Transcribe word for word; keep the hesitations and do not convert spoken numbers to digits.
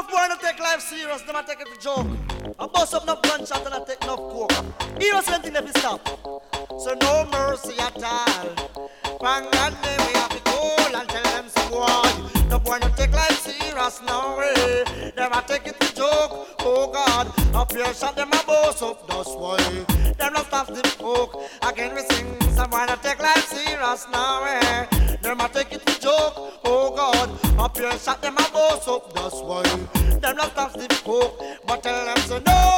Enough boy to take life serious, them a take it a joke. I bust up no gunshot and I take enough coke. Heroes anything let me stop. So no mercy at all. Bang that day we have to cool and tell them some boy. The boy to take life serious, no way. Them a take it a joke. Oh God, up here shot them a bust up, that's why. Them not stop the coke. Again we sing, some boy to take life serious, no way. Them a take it a joke. Oh God, up here shot them a bust up, that's why. Them not stop the coke, but tell them say no.